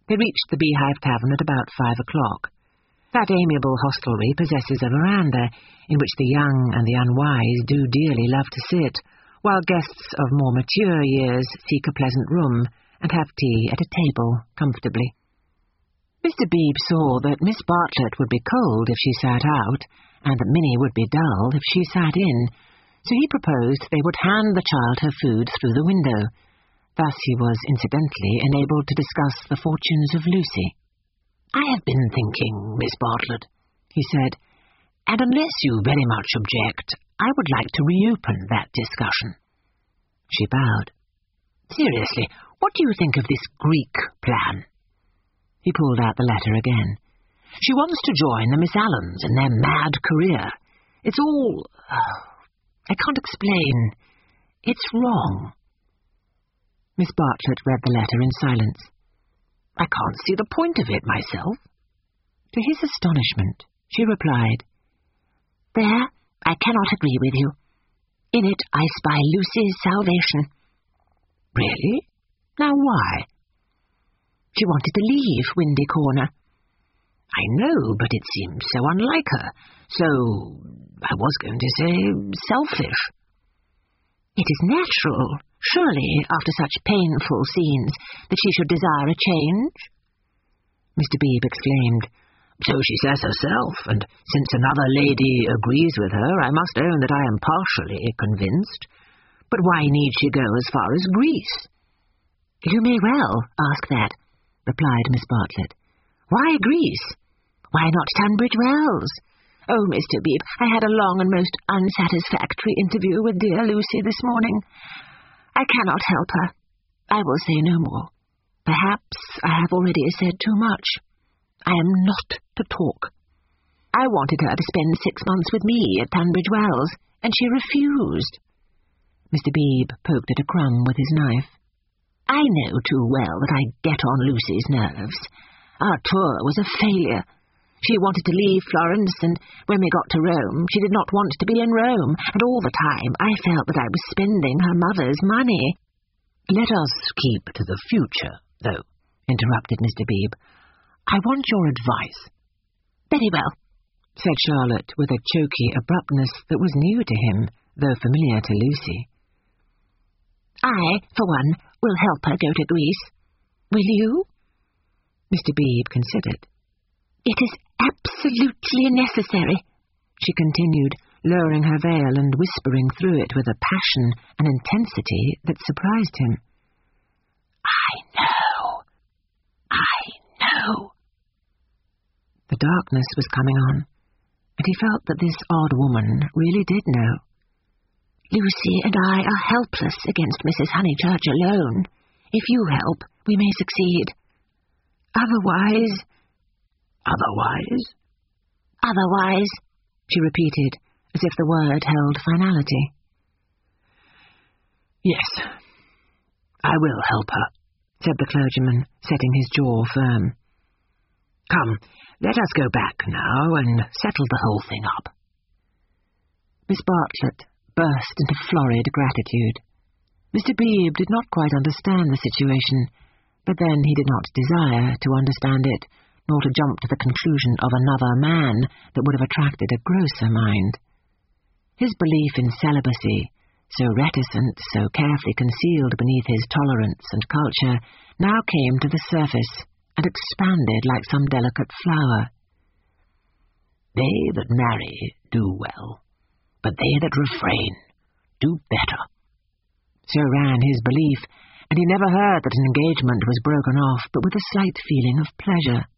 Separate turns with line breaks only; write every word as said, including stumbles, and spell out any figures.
They reached the Beehive Tavern at about five o'clock. That amiable hostelry possesses a veranda in which the young and the unwise do dearly love to sit, while guests of more mature years seek a pleasant room and have tea at a table comfortably. Mister Beebe saw that Miss Bartlett would be cold if she sat out, and that Minnie would be dull if she sat in, so he proposed they would hand the child her food through the window. Thus he was incidentally enabled to discuss the fortunes of Lucy. "I have been thinking, Miss Bartlett," he said, "and unless you very much object, I would like to reopen that discussion." She bowed. "Seriously, what do you think of this Greek plan?" He pulled out the letter again. "She wants to join the Miss Allens in their mad career. It's all... Oh, I can't explain. It's wrong." Miss Bartlett read the letter in silence. "I can't see the point of it myself." To his astonishment, she replied, "There, I cannot agree with you. In it I spy Lucy's salvation." "Really? Now why?" "She wanted to leave Windy Corner." "I know, but it seems so unlike her. So, I was going to say, selfish." "It is natural, surely, after such painful scenes, that she should desire a change?" Mister Beebe exclaimed, "So she says herself, and since another lady agrees with her, I must own that I am partially convinced. But why need she go as far as Greece?" "You may well ask that," replied Miss Bartlett. "Why Greece? Why not Tunbridge Wells? Oh, Mister Beebe, I had a long and most unsatisfactory interview with dear Lucy this morning. I cannot help her. I will say no more. Perhaps I have already said too much. I am not to talk. I wanted her to spend six months with me at Tunbridge Wells, and she refused." Mister Beebe poked at a crumb with his knife. "I know too well that I get on Lucy's nerves. Our tour was a failure. She wanted to leave Florence, and when we got to Rome, she did not want to be in Rome, and all the time I felt that I was spending her mother's money." "Let us keep to the future, though," interrupted Mister Beebe. "I want your advice." "Very well," said Charlotte with a choky abruptness that was new to him, though familiar to Lucy. "I, for one, will help her go to Greece. Will you?" Mister Beebe considered. "It is absolutely necessary," she continued, lowering her veil and whispering through it with a passion and intensity that surprised him. "I know. I know." The darkness was coming on, and he felt that this odd woman really did know. "Lucy and I are helpless against Missus Honeychurch alone. If you help, we may succeed. Otherwise—" "Otherwise?" "Otherwise," she repeated, as if the word held finality. "Yes, I will help her," said the clergyman, setting his jaw firm. "Come, let us go back now and settle the whole thing up." Miss Bartlett burst into florid gratitude. Mister Beebe did not quite understand the situation, but then he did not desire to understand it, nor to jump to the conclusion of another man that would have attracted a grosser mind. His belief in celibacy, so reticent, so carefully concealed beneath his tolerance and culture, now came to the surface and expanded like some delicate flower. "They that marry do well, but they that refrain do better." So ran his belief, and he never heard that an engagement was broken off but with a slight feeling of pleasure.